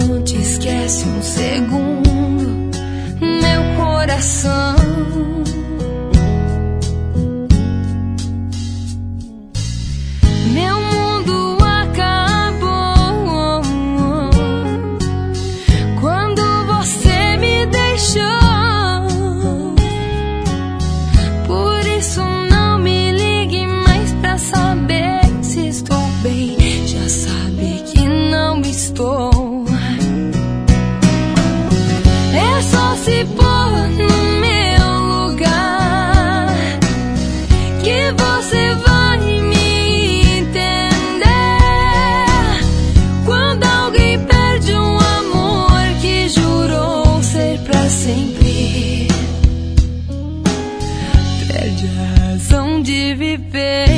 não te esquece um segundo, meu coração. Meu mundo acabou quando você me deixou. Por isso não me ligue mais pra saber se estou bem. Já sabe que não estou. É só se pôr no meu lugar que você vai me entender. Quando alguém perde um amor que jurou ser pra sempre, perde a razão de viver.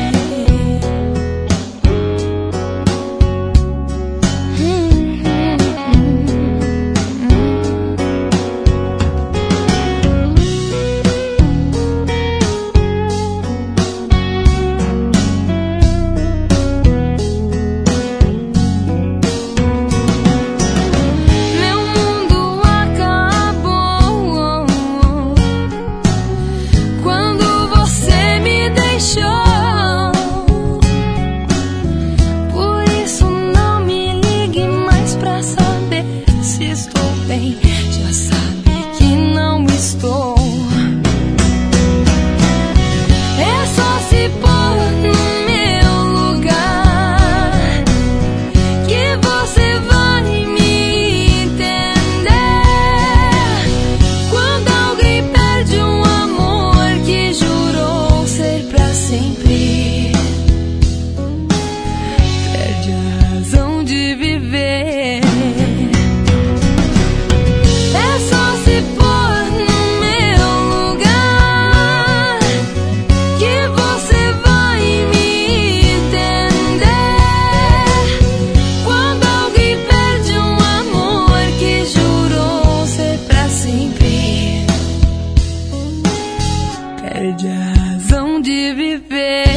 Já sabe que não estou. É só se pôr no meu lugar que você vai me entender. Quando alguém perde um amor que jurou ser pra sempre, perde a razão de viver. Perde a razão de viver.